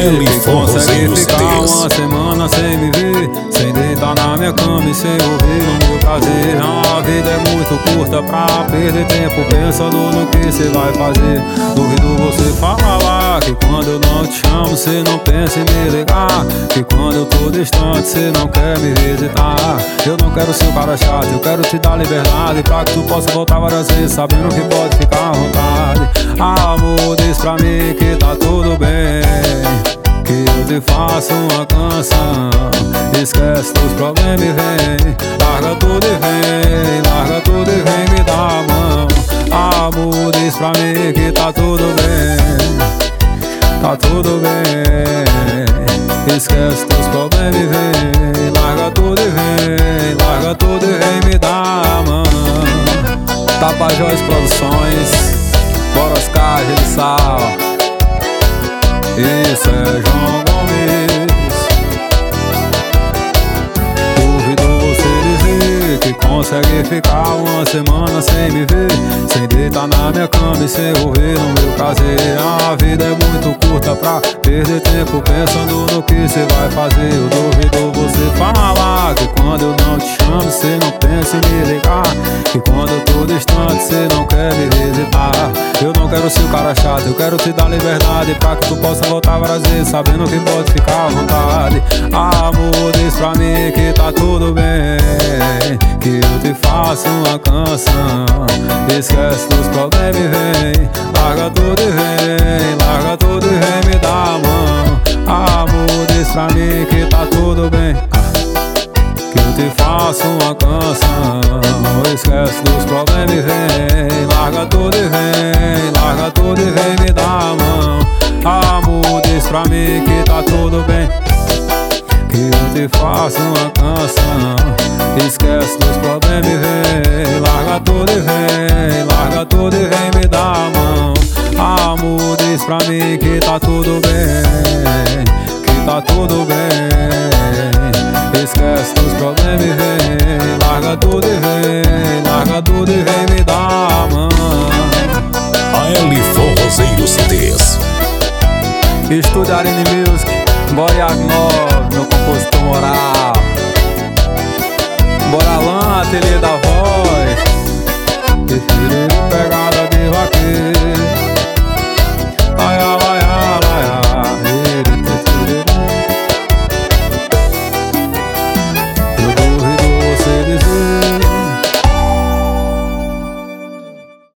L que consegue ficar CDs. uma semana sem me ver, sem deitar na minha cama e sem ouvir o meu prazer. A vida é muito curta pra perder tempo pensando no que cê vai fazer. Duvido você falar que quando eu não te chamo cê não pensa em me ligar, que quando eu tô distante cê não quer me visitar. Eu não quero ser o cara chato, eu quero te dar liberdade pra que tu possa voltar várias vezes sabendo que pode ficar à vontade. Amor, diz pra mim que tá tudo bem, que eu te faço uma canção. Esquece dos problemas e vem, larga tudo e vem, larga tudo e vem me dar a mão. Amor, diz pra mim que tá tudo bem, tá tudo bem. Esquece dos problemas e vem, larga tudo e vem, larga tudo e vem me dar a mão. Tapajós Produções, bora Oscar de Sal. Isso é João Gomes. Duvido você dizer que consegue ficar uma semana sem me ver, sem deitar na minha cama e sem ouvir o meu prazer. A vida é muito curta pra perder tempo pensando no que cê vai fazer. Eu duvido você falar que quando eu não te chamo cê não pensa em me ligar, que quando eu tô distante cê não quer me visitar. Eu não quero ser o cara chato, eu quero te dar liberdade pra que tu possa voltar várias vezes sabendo que pode ficar à vontade. Amor, diz pra mim que tá tudo bem, que eu te faço uma canção. Esquece dos problemas e vem, larga tudo e vem, larga tudo e vem me dar a mão. Amor, diz pra mim que tá tudo bem, que eu te faço uma canção. Esquece dos problemas e vem, larga tudo e vem, larga tudo e vem me dar a mão. Amor, diz pra mim que tá tudo bem, que eu te faço uma canção. Esquece dos problemas e vem, larga tudo e vem, larga tudo e vem me dar a mão. Amor, diz pra mim que tá tudo bem, que tá tudo bem. Esquece dos problemas e vem, larga tudo e vem, larga tudo e vem me dar a mão. A L Forrozeiro CDs. Estúdio Arena Music, Boreac 9, meu compositor moral. Bora lá, ateliê da voz, prefiro pegada de vaqueiro. Ai, ai,